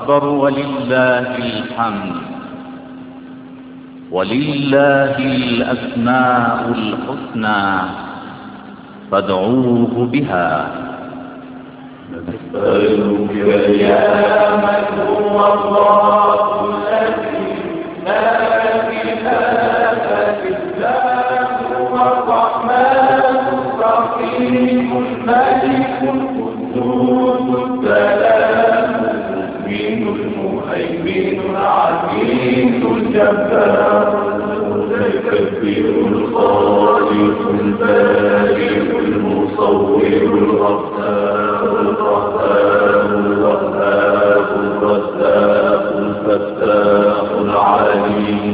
أكبر ولله الحمد. ولله الأسماء الحسنى فادعوه بها. نسألك يا من هو الله الذي لا إله إلا هو الرحمن الرحيم الملك القدوس السلام المؤمن المهيمن العزيز الجبار المتكبر الخالق البارئ المصور الغفار الرحمن الوهاب الرزاق الفتاح العليم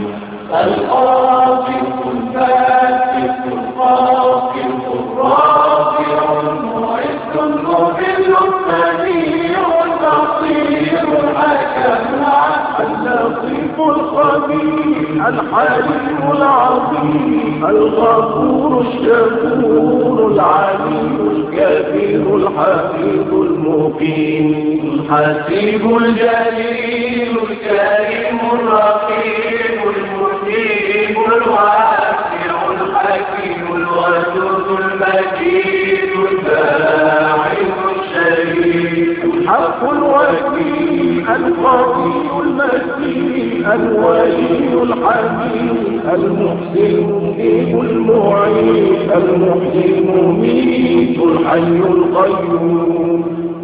الخالق الباسط الخالق الرافع المعز المذل السميع البصير الحكم اللطيف الخبير الحليم العظيم الغفور الشكور العليم الكبير الحفيظ المقيم الحسيب الجليل الكريم الرقيب المجيب الواسع الحكيم الودود المجيد الباعث الشريف الحق الوكيل القوي المتين الولي الحميد المحسن المجيب المعين المحيي المميت الحي القيوم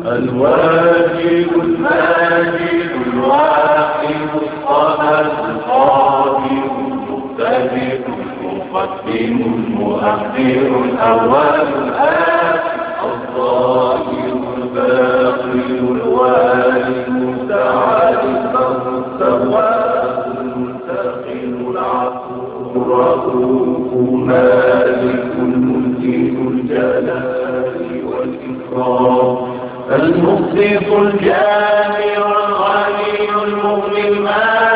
الواجد الماجد الواحد الصمد القادر المقتدر المقدم المؤخر الأول الآخر الظاهر الباطن الوالي المتعال المستوى المنتقم العفو الرؤوف مالك الملك ذو الجلال والإكرام المخلص الجامع الغني المغني المال